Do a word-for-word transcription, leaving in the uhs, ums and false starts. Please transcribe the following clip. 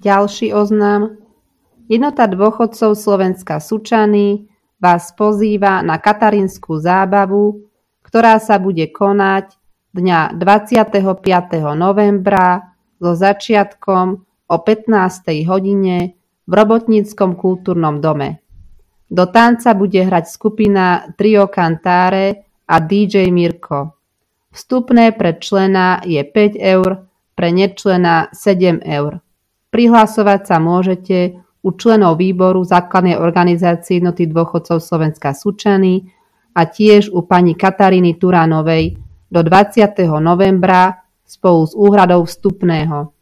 Ďalší oznam. Jednota dôchodcov Slovenska Sučany vás pozýva na katarínsku zábavu, ktorá sa bude konať dňa dvadsiateho piateho novembra so začiatkom o pätnástej hodine v Robotníckom kultúrnom dome. Do tanca bude hrať skupina Trio Cantare a dý džej Mirko. Vstupné pre člena je päť eur, pre nečlena sedem eur. Prihlasovať sa môžete u členov výboru základnej organizácie Jednoty dôchodcov Slovenska Sučany a tiež u pani Kataríny Turánovej do dvadsiateho novembra spolu s úhradou vstupného.